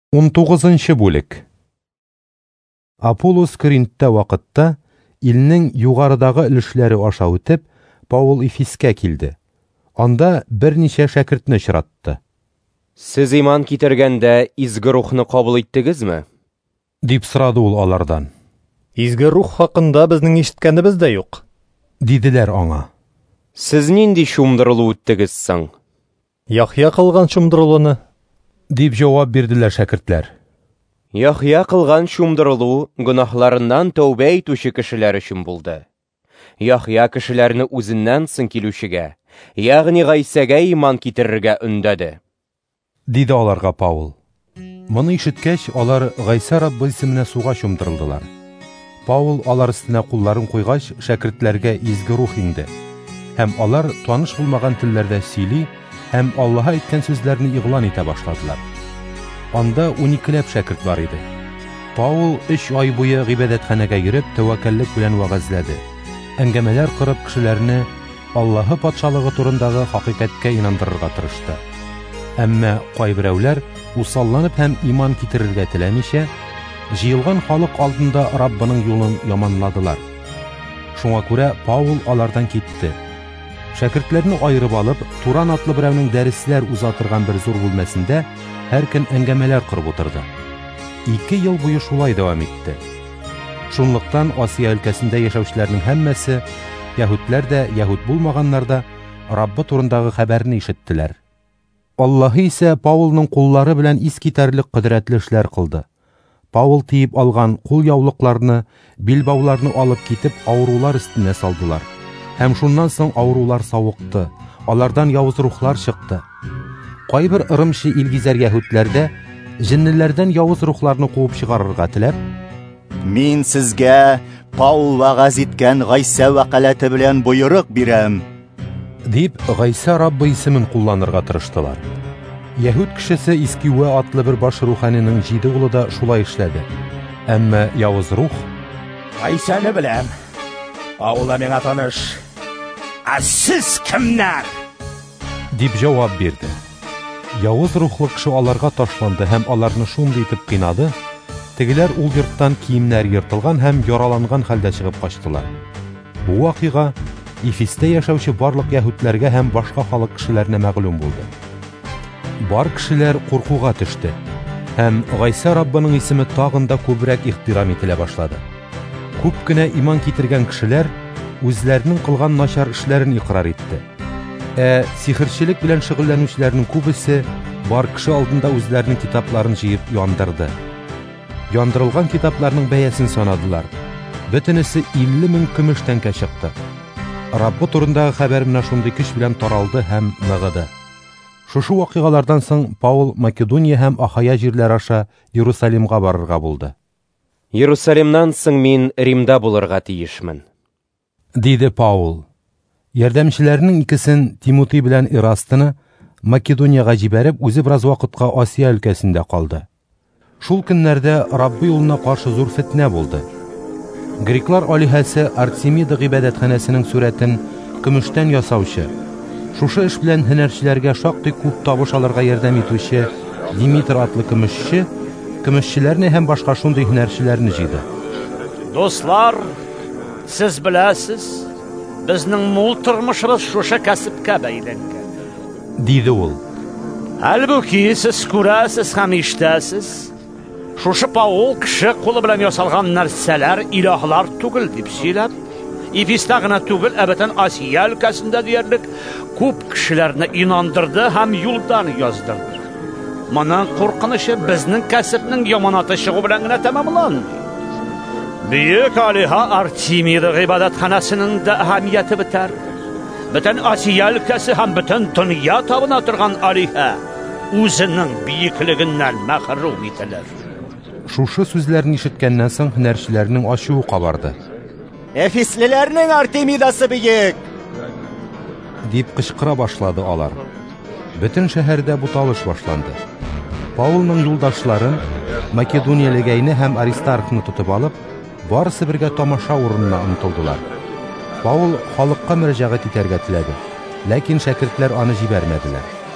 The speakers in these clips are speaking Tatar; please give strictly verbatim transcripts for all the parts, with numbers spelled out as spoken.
он тугызынчы бүлек. Аполлос Коринтта вакытта илнең югарыдагы өлешләре аша үтеп, Паул Эфескә килде. Анда берничә шәкертне очратты. Сез иман китергәндә изге рухны кабул иттегезме? Дип сорады ул алардан. Изге рух хакында безнең ишеткәнебез дә юк. Диделәр аңа. Сез нинди шумдырылу үттегез соң? Яхья кылган шумдырылуны. Дип җавап бирделәр шәкертләр. Яхья кылган шумдырылу гөнаһларыннан тәүбә итүче кешеләр өчен булды. Яхья кешеләрне үзеннән соң килүчегә, ягъни Гайсәгә иман китерергә өндәде. Диде аларга Паул. Моны ишеткәч, алар Гайса Раббы исеменә суга чумдырылдылар. Паул алар өстенә кулларын куйгач, шәкертләргә изге рух инде. Һәм алар таныш булмаган телләрдә сөйли, һәм Аллаһ әйткән сүзләрне игълан итә башладылар. Анда уникеләп шәкерт бар иде. Паул өч ай буе гыйбадәтханәгә йөреп, тәвәккәллек белән вәгазьләде. Әңгәмәләр кырып кешеләрне Аллаһы патшалыгы турындагы хакыйкатькә инандырырга тырышты. Әмма кайберәүләр усалланып һәм иман китерергә теләмичә, җыелган халык алдында Раббының юлын яманладылар. Шуңа күрә Паул алардан китте. Шәкертләрне айырып алып, Туран атлы берәүнең дәресләр узатырган бер зур бүлмәсендә һәр көн әңгәмәләр кырып утырды. Ике ел буе шулай дәвам итте. Шунлыктан Асия өлкәсендә яшәүчеләрнең һәммәсе, яһүдләр дә, яһүд булмаганнар да, Раббы турындагы хәбәрне ишеттеләр. Аллаһы исә Паулның куллары белән искитәрлек кодрәтле эшләр кылды. Паул тиеп алган кул яулыкларны, билбауларны алып китеп, авырулар өстенә салдылар. Һәм шуннан соң авырулар савыкты, алардан явыз рухлар чыкты. Кайбер ырымчы илгизәр яһүдләрдә җиннеләрдән явыз рухларны куып чыгарырга теләп, «Мин сезгә Паул вәгазь иткән Гайса вәкаләте белән боерык бирәм», дип Гайса Раббы исемен кулланырга тырыштылар. Яһүд кешесе Искиуә атлы бер баш руханиның җиде улы да шулай эшләде. Әмма явыз рух: «Гайсаны беләм. Паул миңа таныш. Ә сез кемнәр?» дип җавап бирде. Явыз рухлы кеше аларга ташланды һәм аларны шундый итеп кыйнады, тегеләр ул йорттан киемнәр йыртылган һәм яраланган хәлдә чыгып качтылар. Бу вакыйга Эфестә яшәүче барлык яһүдләргә һәм башка халык кешеләренә мәгълүм булды. Бар кешеләр куркуга төште һәм Гайса Раббының исеме тагын да күбрәк ихтирам ителә башлады. Күп кенә иман китергән кешеләр үзләренең кылган начар эшләрен икрар итте. Ә сихерчелек белән шөгыльләнүчеләрнең күбесе бар кеше алдында үзләренең китапларын җыеп яндырды. Яндырылган китапларның бәясен санадылар. Бөтенесе илле мең көмеш тәңкә чыкты. Раббы турындагы хәбәр менә шундый көч белән таралды һәм ныгыды. Шушы вакыйгалардан соң Паул Македония һәм Ахая җирләре аша Иерусалимга барырга булды. Иерусалимнан соң мин Римда булырга тиешмен, диде Паул. Ярдәмчеләрнең икесен, Тимотей белән Ирастыны, Македонияга җибәреп, үзе бераз вакытка Асия өлкәсендә калды. Шул көннәрдә Раббы юлына каршы зур фитнә булды. Греклар алиһәсе Артемида гыйбадәтханәсенең сурәтен көмештән ясаучы, шушы эш белән һөнәрчеләргә шактый күп табыш алырга ярдәм итүче Димитр атлы көмешче, көмешчеләрне һәм башка шундый һөнәрчеләрне җыйды. Дуслар, сез беләсез, безнең мул тормышыбыз шушы кәсепкә бәйләнгән, диде ул. Әлбуки сез күрәсез һәм ишетәсез, шушы Паул кеше кулы белән ясалган нәрсәләр илаһлар түгел дип сөйләп, Эфеста гына түгел, ә бөтен Асия өлкәсендә диярлек күп кешеләрне инандырды һәм юлдан яздырды. Моның куркынышы безнең кәсепнең яманаты чыгу белән генә тәмамланмый. Бөек алиһа Артемида гыйбадәтханәсенең дә әһәмияте бетәр. Бөтен Асия өлкәсе һәм бөтен дөнья табына торган алиһа үзенең бийеклегеннән мәхрүм ителер. Шушы сүзләрне ишеткәннән соң һөнәрчеләрнең ачуы кабарды. «Эфеслеләрнең Артемидасы бийек!» дип кычкыра башлады алар. Бөтен шәһәрдә буталыш башланды. Паулның юлдашларын, Македониялегәйне һәм Аристархны тотып алып, барысы бергә тамаша урынына омтылдылар. Паул халыкка мөрәҗәгать итәргә теләде, ләкин шәкертләр аны җибәрмәделәр.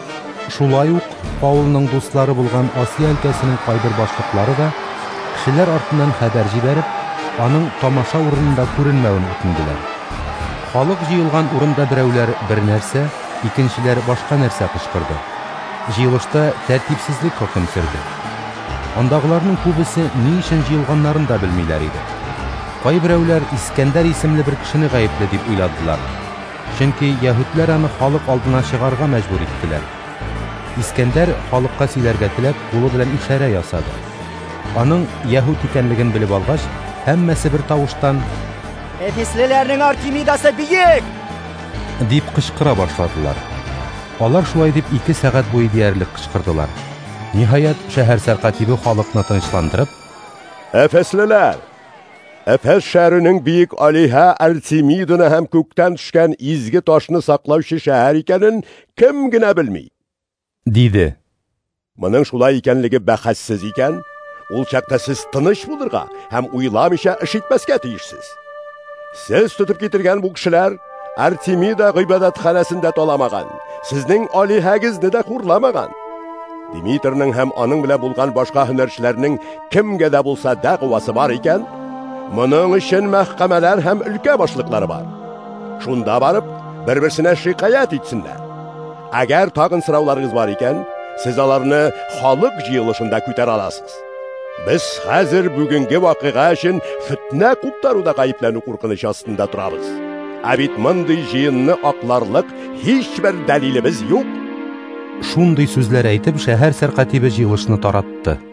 Шулай ук Паулның дуслары булган Асия өлкәсенең кайбер башлыклары да кешеләр артыннан хәбәр җибәреп, аның тамаша урынында күренмәвен үтенделәр. Халык җыелган урында берәүләр бер нәрсә, икенчеләр башка нәрсә кычкырды. Җыелышта тәртипсезлек хөкем сөрде. Андагыларның күбесе ни өчен җыелганнарын да белмиләр иде. Кайберәүләр Искәндәр исемле бер кешене гаепле дип уйладылар. Чөнки яһүдләр аны халык алдына чыгарга мәҗбүр иттеләр. Искәндәр халыкка сөйләргә теләп, кулы белән ишарә ясады. Аның яһүд икәнлеген белеп алгач, һәммәсе бер тавыштан Эфеслеләрнең Артемидасы биек! дип кычкыра башладылар. Алар шулай дип ике сәгать буе диярлек кычкырдылар. Ниһаять, шәһәр сәркатибе халыкны тынычландырып, Эфеслеләр! Эфес шәһәренең биек алиһә Артемиданы һәм күктән төшкән изге ташны саклаучы шәһәр икәнен кем генә белми. Диде. Моның шулай икәнлеге бәхәссез икән, ул чакта сез тыныч булырга һәм уйламыйча эш итмәскә тиешсез. Сез тотып китергән бу кешеләр Артемида гыйбадәтханәсендә таламаган, сезнең алиһәгезне дә хурламаган. Димитрның һәм аның белән булган башка һөнәрчеләрнең кемгә дә булса дәгъвасы бар икән, моның өчен мәхкәмәләр һәм өлкә башлыклары бар. Шунда барып, бер-берсенә шикаят итсеннәр. Әгәр тагын сорауларыгыз бар икән, сез аларны халык җыелышында күтәрә аласыз. Без хәзер бүгенге вакыйга өчен фитнә куптаруда гаепләнү куркынычы астында торабыз. Ә бит мондый җыенны акларлык һичбер дәлилебез юк. Шундый сүзләр әйтеп, шәһәр сәркатибе җыелышны таратты.